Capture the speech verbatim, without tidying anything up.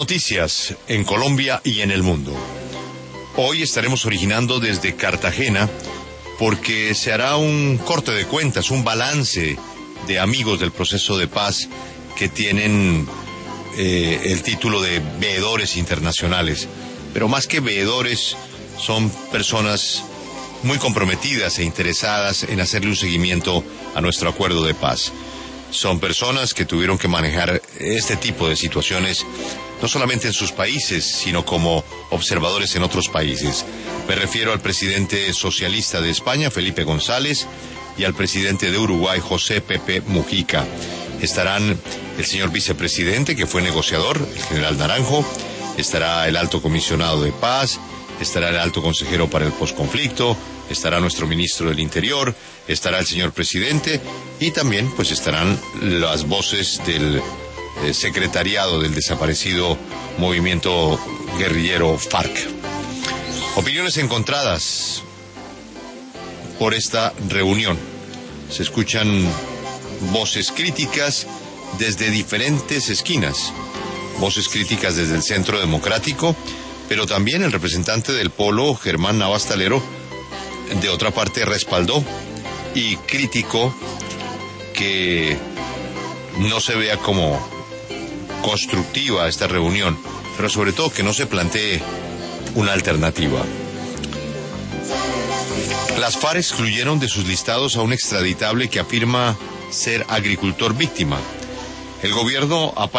Noticias en Colombia y en el mundo. Hoy estaremos originando desde Cartagena porque se hará un corte de cuentas, un balance de amigos del proceso de paz que tienen eh, el título de veedores internacionales. Pero más que veedores, son personas muy comprometidas e interesadas en hacerle un seguimiento a nuestro acuerdo de paz. Son personas que tuvieron que manejar este tipo de situaciones no solamente en sus países, sino como observadores en otros países. Me refiero al presidente socialista de España, Felipe González, y al presidente de Uruguay, José Pepe Mujica. Estarán el señor vicepresidente, que fue negociador, el general Naranjo, estará el alto comisionado de paz, estará el alto consejero para el posconflicto, estará nuestro ministro del Interior, estará el señor presidente y también pues estarán las voces del eh, secretariado del desaparecido movimiento guerrillero FARC. Opiniones encontradas por esta reunión. Se escuchan voces críticas desde diferentes esquinas, voces críticas desde el Centro Democrático, pero también el representante del Polo, Germán Navastalero, de otra parte respaldó y criticó que no se vea como constructiva esta reunión, pero sobre todo que no se plantee una alternativa. Las FARC excluyeron de sus listados a un extraditable que afirma ser agricultor víctima. El gobierno ha